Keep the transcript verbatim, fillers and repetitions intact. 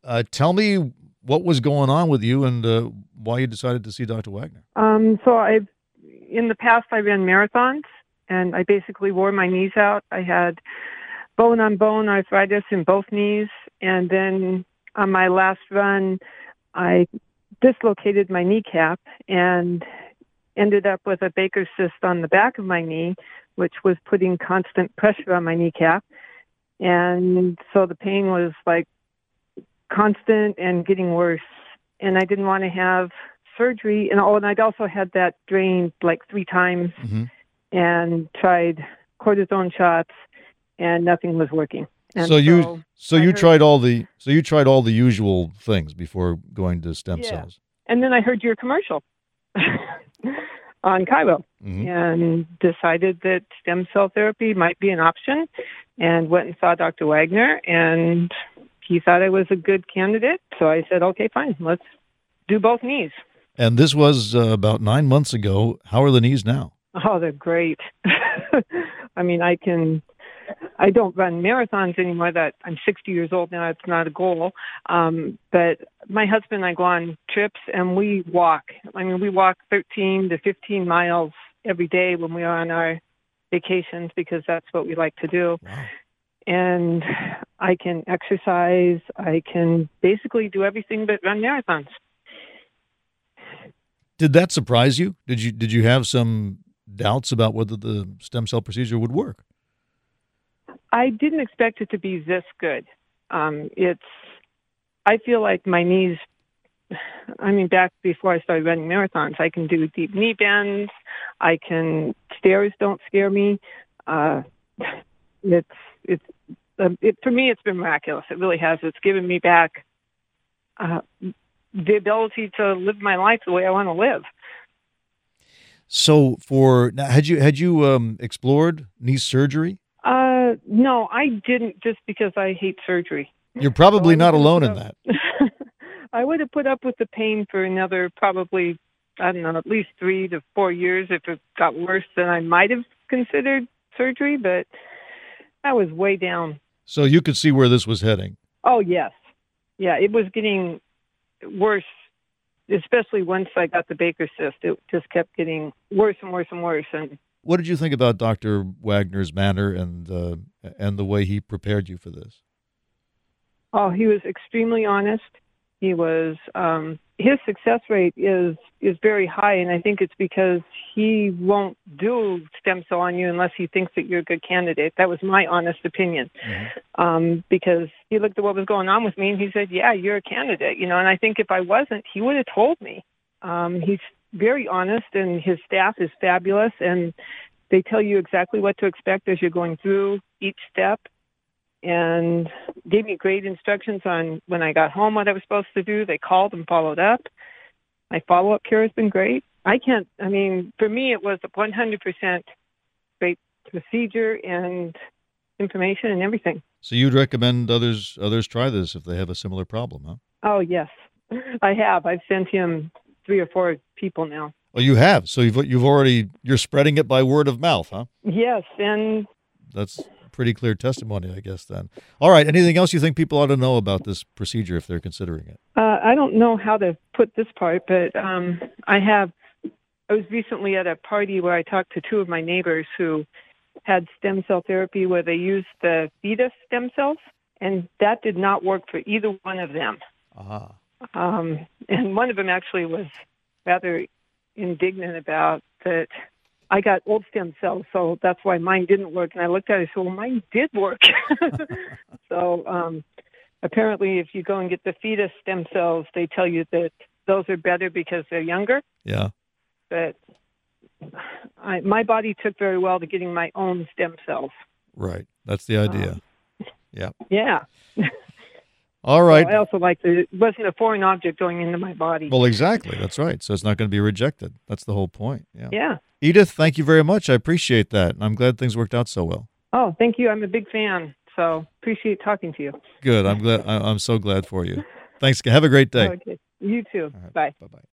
Uh, tell me what was going on with you and uh, why you decided to see Doctor Wagner. Um, so I've, in the past, I ran marathons, and I basically wore my knees out. I had bone on bone arthritis in both knees, and then on my last run, I dislocated my kneecap and ended up with a Baker's cyst on the back of my knee, which was putting constant pressure on my kneecap. And so the pain was like constant and getting worse. And I didn't want to have surgery. And oh, and I'd also had that drained like three times Mm-hmm. and tried cortisone shots, and nothing was working. And So you, so I you heard- tried all the, so you tried all the usual things before going to stem Yeah. cells. And then I heard your commercial on Cairo Mhm. and decided that stem cell therapy might be an option, and went and saw Doctor Wagner, and he thought I was a good candidate. So I said, okay, fine, let's do both knees. And this was uh, about nine months ago. How are the knees now? Oh, they're great. I mean, I can, I don't run marathons anymore. That I'm sixty years old now. It's not a goal. Um, but my husband and I go on trips and we walk. I mean, we walk thirteen to fifteen miles every day when we are on our vacations, because that's what we like to do. Wow. And I can exercise. I can basically do everything but run marathons. Did that surprise you? Did you did you have some doubts about whether the stem cell procedure would work? I didn't expect it to be this good. Um, it's, I feel like my knees, I mean, back before I started running marathons, I can do deep knee bends. I can, stairs don't scare me. Uh, it's, it's, uh, it, for me, it's been miraculous. It really has. It's given me back uh, the ability to live my life the way I want to live. So for now, had you had you um, explored knee surgery? Uh, no, I didn't, just because I hate surgery. You're probably So I not would've alone put in up- that. I would have put up with the pain for another probably, I don't know, at least three to four years if it got worse than I might have considered surgery, but that was way down. So you could see where this was heading. Oh, yes. Yeah, it was getting worse, especially once I got the Baker's cyst. It just kept getting worse and worse and worse. And What did you think about Doctor Wagner's manner and uh, and the way he prepared you for this? oh, he was extremely honest. He was, um, his success rate is, is very high, and I think it's because he won't do stem cell on you unless he thinks that you're a good candidate. That was my honest opinion. Mm-hmm. Um, because he looked at what was going on with me and he said, yeah, you're a candidate, you know, and I think if I wasn't, he would have told me. Um, he's very honest, and his staff is fabulous, and they tell you exactly what to expect as you're going through each step, and gave me great instructions on when I got home what I was supposed to do. They called and followed up. My follow-up care has been great. I can't, I mean, for me, it was a one hundred percent great procedure and information and everything. So you'd recommend others others try this if they have a similar problem, huh? Oh, yes, I have. I've sent him three or four people now. Oh, you have. So you've you've already you're spreading it by word of mouth, huh? Yes, and That's pretty clear testimony, I guess. Then, all right. Anything else you think people ought to know about this procedure if they're considering it? uh, I don't know how to put this part, but um, I have. I was recently at a party where I talked to two of my neighbors who had stem cell therapy where they used the fetus stem cells, and that did not work for either one of them. Ah. Um, and one of them actually was rather indignant about that. I got old stem cells, so that's why mine didn't work. And I looked at it and said, well, mine did work. so um, apparently if you go and get the fetus stem cells, they tell you that those are better because they're younger. Yeah. But I, my body took very well to getting my own stem cells. Right. That's the idea. Um, yeah. Yeah. All right. So I also like that it wasn't a foreign object going into my body. Well, exactly. That's right. So it's not going to be rejected. That's the whole point. Yeah. Yeah. Edith, thank you very much. I appreciate that. And I'm glad things worked out so well. Oh, thank you. I'm a big fan. So appreciate talking to you. Good. I'm glad. I- I'm so glad for you. Thanks. Have a great day. Okay. You too. All right. Bye. Bye-bye.